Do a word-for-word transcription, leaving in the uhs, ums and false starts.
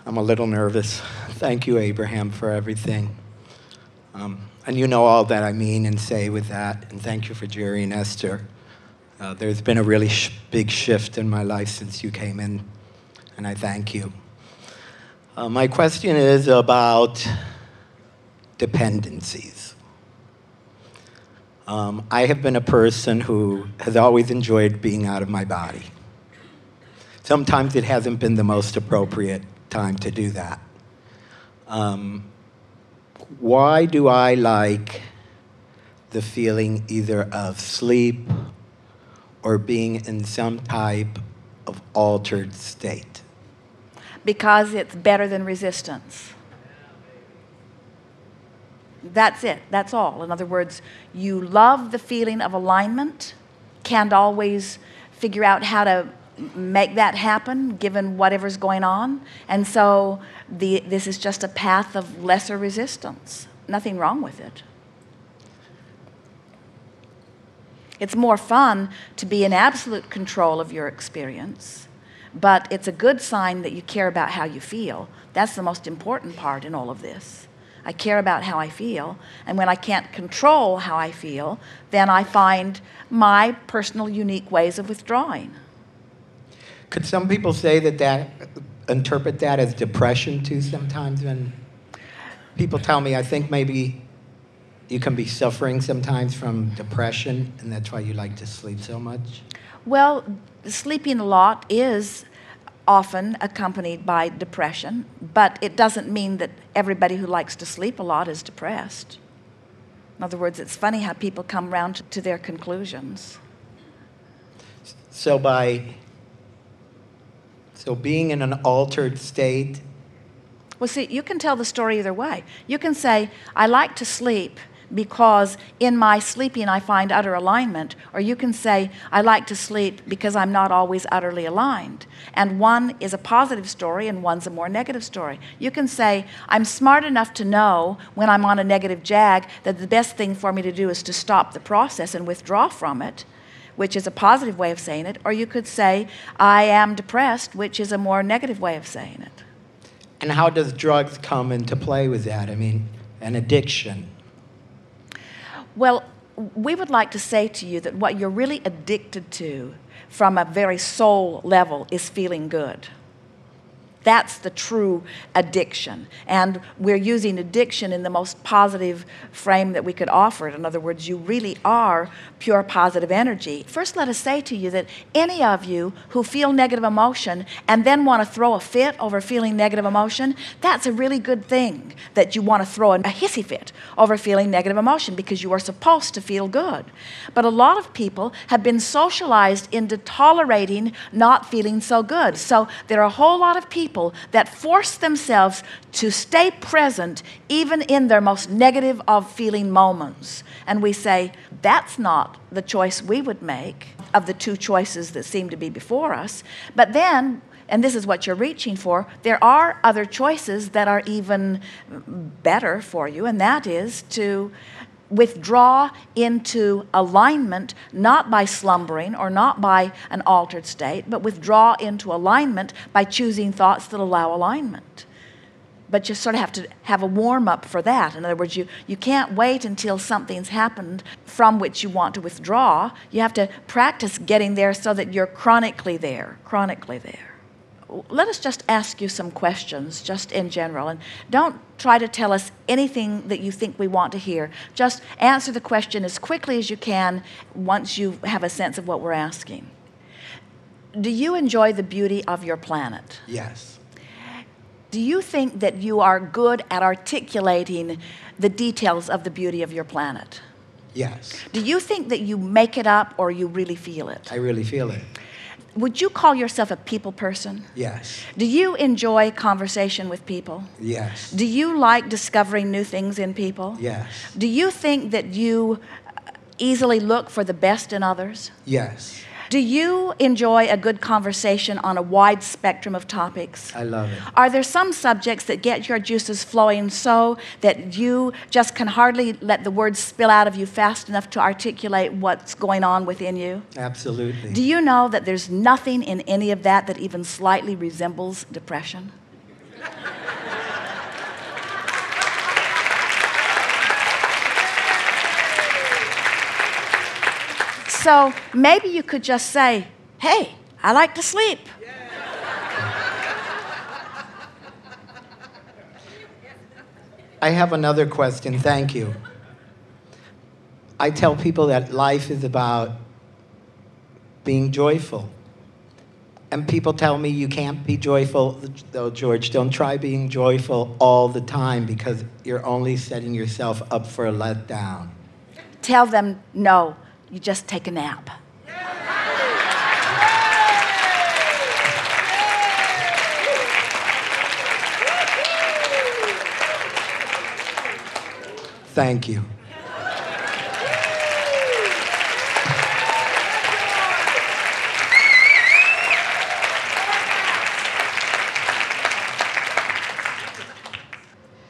I'm a little nervous. Thank you, Abraham, for everything. Um, and you know all that I mean and say with that. And thank you for Jerry and Esther. Uh, there's been a really sh- big shift in my life since you came in, and I thank you. Uh, my question is about dependencies. Um, I have been a person who has always enjoyed being out of my body. Sometimes it hasn't been the most appropriate time to do that. Um, why do I like the feeling either of sleep or being in some type of altered state? Because it's better than resistance. That's it. That's all. In other words, you love the feeling of alignment, can't always figure out how to make that happen given whatever's going on. And so the, this is just a path of lesser resistance. Nothing wrong with it. It's more fun to be in absolute control of your experience, but it's a good sign that you care about how you feel. That's the most important part in all of this. I care about how I feel, and when I can't control how I feel, then I find my personal unique ways of withdrawing. Could some people say that that, interpret that as depression too sometimes? When people tell me, I think maybe you can be suffering sometimes from depression, and that's why you like to sleep so much? Well, sleeping a lot is often accompanied by depression, but it doesn't mean that everybody who likes to sleep a lot is depressed. In other words, it's funny how people come around to their conclusions. So by so being in an altered state. Well, see, you can tell the story either way. You can say, I like to sleep because in my sleeping I find utter alignment. Or you can say, I like to sleep because I'm not always utterly aligned. And one is a positive story and one's a more negative story. You can say, I'm smart enough to know when I'm on a negative jag that the best thing for me to do is to stop the process and withdraw from it, which is a positive way of saying it. Or you could say, I am depressed, which is a more negative way of saying it. And how does drugs come into play with that? I mean, an addiction. Well, we would like to say to you that what you're really addicted to from a very soul level is feeling good. That's the true addiction. And we're using addiction in the most positive frame that we could offer it. In other words, you really are pure positive energy. First, let us say to you that any of you who feel negative emotion and then want to throw a fit over feeling negative emotion, that's a really good thing, that you want to throw a hissy fit over feeling negative emotion, because you are supposed to feel good. But a lot of people have been socialized into tolerating not feeling so good. So there are a whole lot of people that force themselves to stay present even in their most negative of feeling moments. And we say, that's not the choice we would make of the two choices that seem to be before us. But then, and this is what you're reaching for, there are other choices that are even better for you, and that is to withdraw into alignment, not by slumbering or not by an altered state, but withdraw into alignment by choosing thoughts that allow alignment. But you sort of have to have a warm-up for that. In other words, you, you can't wait until something's happened from which you want to withdraw. You have to practice getting there so that you're chronically there, chronically there. Let us just ask you some questions, just in general. And don't try to tell us anything that you think we want to hear. Just answer the question as quickly as you can once you have a sense of what we're asking. Do you enjoy the beauty of your planet? Yes. Do you think that you are good at articulating the details of the beauty of your planet? Yes. Do you think that you make it up or you really feel it? I really feel it. Would you call yourself a people person? Yes. Do you enjoy conversation with people? Yes. Do you like discovering new things in people? Yes. Do you think that you easily look for the best in others? Yes. Do you enjoy a good conversation on a wide spectrum of topics? I love it. Are there some subjects that get your juices flowing so that you just can hardly let the words spill out of you fast enough to articulate what's going on within you? Absolutely. Do you know that there's nothing in any of that that even slightly resembles depression? So maybe you could just say, hey, I like to sleep. I have another question. Thank you. I tell people that life is about being joyful. And people tell me you can't be joyful. Oh, George, don't try being joyful all the time because you're only setting yourself up for a letdown. Tell them, no, you just take a nap. Thank you.